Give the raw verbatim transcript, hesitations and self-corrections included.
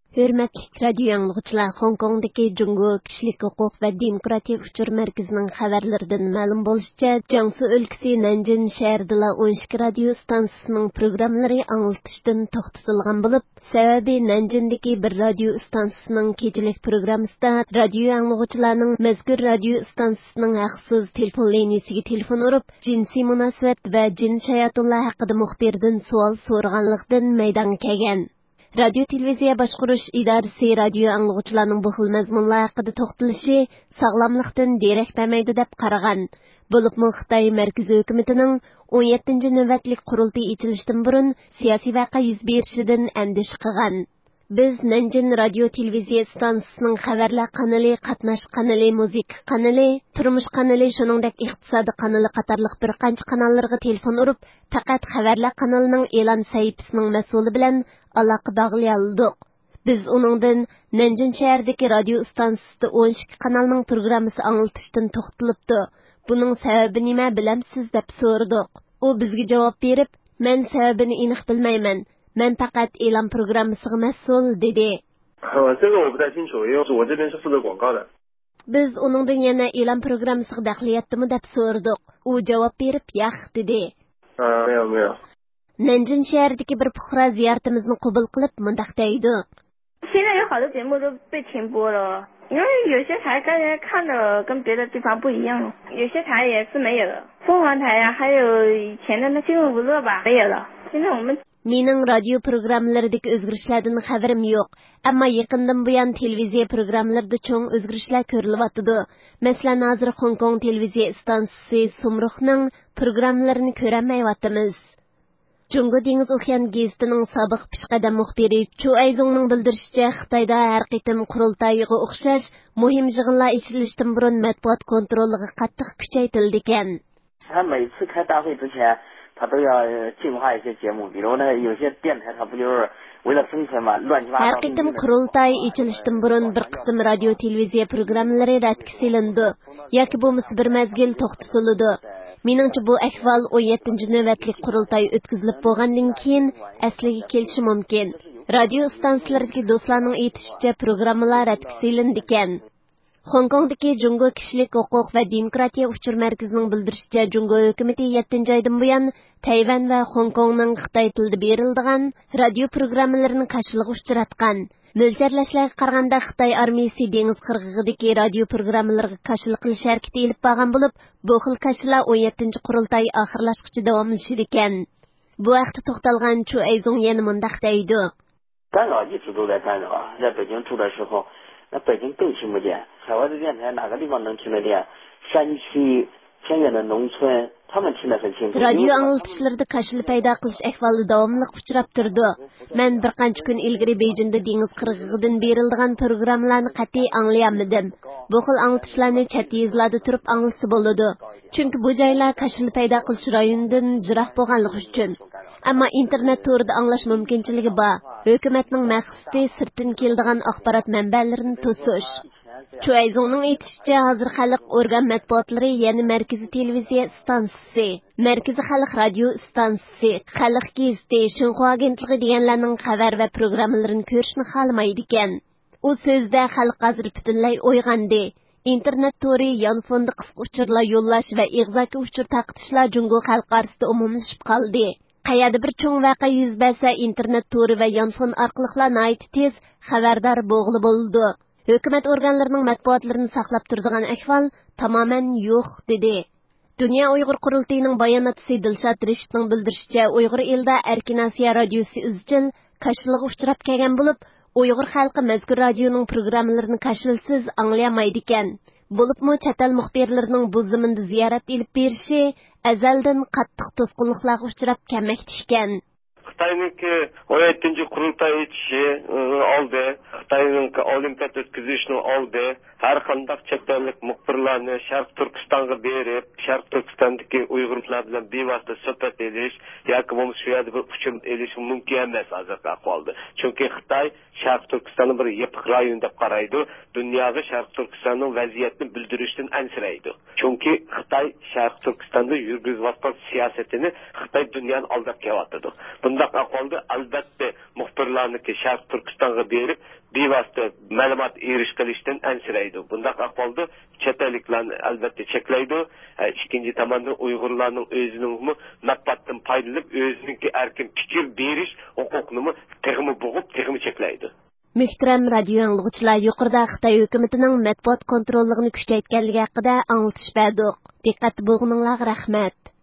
Hürmetli radio yanılgıçlar, Hong Kong'daki Jungo Kişilik Hukuk ve Demokratiya Uçur Merkezi'nin haberlerinden ma'lum bo'lishicha, Jiangsu o'lkasi Nanjing shahrida o'n ikki radio stansiyasining programmalari anglitishdan to'xtatilgan bo'lib, sababi Nanjingdagi bir radio stansiyasining kechilik programmasida radio yanılgıçlarning mazkur radio stansiyasining haqsiz telefon liniyasiga telefon urib, jinsiy munosabat va jin shayatullar haqida muxbirdan savol so'raganlikdan maydonga kelgan. Radio televiziya boshqarish idorasi radio anglag'uchilarning bu xil mazmunlar haqida to'xtalishi sog'lomlikdan derak bermaydi deb qaragan. Bo'libmi Xitoy markaziy hukumatining o'n yettinchi navbatlik qurultiy ochilishdan burun siyosiy voqea yuz berishidan andish qilgan. Biz Nanjing radio televiziya stansiyasining xabarlar kanali, qatnash kanali, musiqa kanali, turmush kanali, shuningdek iqtisodiy kanali qatorliq bir qancha kanallarga telefon urib, faqat xabarlar kanalining e'lon sahifasining mas'uli bilan aloqa bog'lay oldik. Biz uningdan Nanjing shahridagi radio stansiyasida o'n ikki kanalning programmasi anglitishdan to'xtalibdi. Buning sababi nima bilamsiz deb so'radik. U bizga javob berib, men sababini aniq bilmayman. Men faqat e'lon programmasiga mas'ul dedi. Biz uningdan yana e'lon programmasiga daxliyatdimi deb so'radik. U javob berib, "Yo'q" dedi. Nanjing shahridagi bir fuqaro ziyoratimizni qabul qilib, mundaq deydi. 现在有好多节目都被停播了，因为有些台大家看的跟别的地方不一样，有些台也是没有了。凤凰台呀，还有以前的那新闻不热吧，没有了。现在我们 Mening radio programmalaridagi o'zgarishlardan xabarim yo'q, ammo yaqindan buyon televiziya programmalarida cho'ng o'zgarishlar ko'rilyotdi. Masalan, hozir Hong Kong televiziya stansiyasi Sumruxning programmalarini ko'rolmayotimiz. Jungo dengiz okean gazetining sobiq peshqadam muxbiri Chu Aizongning bildirishicha, Xitoyda har qitim qurultoyiga o'xshash muhim yig'inlar ochilishdan burun matbuot kontroliga qattiq kuchaytirildi ekan. 他每次开大会之前，他都要净化一些节目，比如呢，有些电台它不就是为了生存嘛，乱七八糟。 Har qitim qurultoy ochilishdan burun bir qism radio televiziya programmalari radga silindi yoki bo'lmasa bir mazgil to'xtatildi. Meningcha bu ahvol o'n yettinchi navbatlik qurultoy o'tkazilib bo'lgandan keyin asliga kelishi mumkin. Radio stansiyalardagi do'stlarning aytishicha, programmalar radga silindi ekan. Hong Kongdagi Jungo Kishilik Huquq va Demokratiya Uçur Merkezining bildirishicha, Jungo hukumati yettinchi oydan buyon Tayvan va Hong Kongning Xitoy tilida beriladigan radio programmalarini qarshilikka uchratgan. Mo'ljalashlarga qaraganda Xitoy armiyasi dengiz qirg'og'idagi radio programmalarga qarshilik qilish harakati olib borgan bo'lib, bu xil qarshilar o'n yettinchi qurultoy oxirlashgacha davomlashar ekan. Bu vaqtda to'xtalgan Chu Aizong yana mundaq deydi. 干扰一直都在干扰，在北京住的时候，那北京更听不见。海外的电台哪个地方能听得见？山区、偏远的农村，他们听得很清楚。 Radio anglitishlarda qarshilik paydo qilish ahvoli davomli uchrab turdi. Men bir qancha kun ilgari Beijingda dengiz qirg'og'idan beriladigan programmalarni qat'iy anglayolmadim. Bu xil anglitishlarni chet yuzlarda turib anglasa bo'ladi. Chunki bu joylar qarshilik paydo qilish rayonidan yiroq bo'lganligi uchun. Ammo internet to'rida anglash mumkinchiligi bor. Hukumatning maqsadi sirtdan keladigan axborot manbalarini to'sish. Chu Aizongning aytishicha, hozir xalq organ matbuotlari, ya'ni markaziy televiziya stansiyasi, markaziy xalq radio stansiyasi, xalq gazeti, Xinhua agentligi deganlarning xabar va programmalarini ko'rishni xohlamaydi ekan. U so'zda xalq hozir butunlay uyg'ondi. Internet to'ri, yonfonda qisqa uchurlar yo'llash va ig'zoki uchur taqitishlar Jungo xalq orasida umumlashib qoldi. Qayerda bir cho'ng voqea yuz bersa, internet to'ri va yonfon orqaliqlar nihoyat tez xabardor bo'g'li bo'ldi. Hukumat organlarining matbuotlarini saqlab turadigan ahvol tamoman yo'q dedi. Dunyo Uyg'ur qurultiyining bayonotchisi Dilshod Rishitning bildirishicha, Uyg'ur elida Erkin Osiyo radiosi izchil qarshilikka uchrab kelgan bo'lib, Uyg'ur xalqi mazkur radioning programmalarini qarshiliksiz anglamaydi ekan. Bo'libmi chet el muxbirlarining bu zaminda ziyorat olib berishi azaldan qattiq to'sqinliklarga uchrab kelmoqda ekan. Xitoyninki o'n yettinchi qurultoy etishi oldi, Xitoyning olimpiad o'tkazishni oldi, har qanday chet ellik muxbirlarni Sharq Turkistonga berib, Sharq Turkistondagi Uyg'urlar bilan bevosita suhbat edish yoki bo'lmasa shu yerda bir uchun edish mumkin emas hozirgi ahvolda. Chunki Xitoy Sharq Turkistonni bir yopiq rayon deb qaraydi, dunyoga Sharq Turkistonning vaziyatini bildirishdan ansiraydi. Chunki Xitoy Sharq Turkistonda yurgizayotgan siyosatini Xitoy dunyoni aldab kelyapti. Bundaq ahvalda albatta muxbirlarniki Sharq Turkistonga berib bevosita ma'lumot erish qilishdan ansiraydi. Bundaq ahvalda chet elliklarni albatta cheklaydi. Ikkinchi tomondan Uyg'urlarning o'zining manfaatdan foydalanib o'ziniki erkin fikr berish huquqini teg'mi bo'g'ib, teg'mi cheklaydi. Muhtaram radio anglag'uchilar, yuqorida Xitoy hukumatining matbuot kontrolligini kuchaytirganligi haqida anglatish berdik. Diqqat bo'lganingizga rahmat.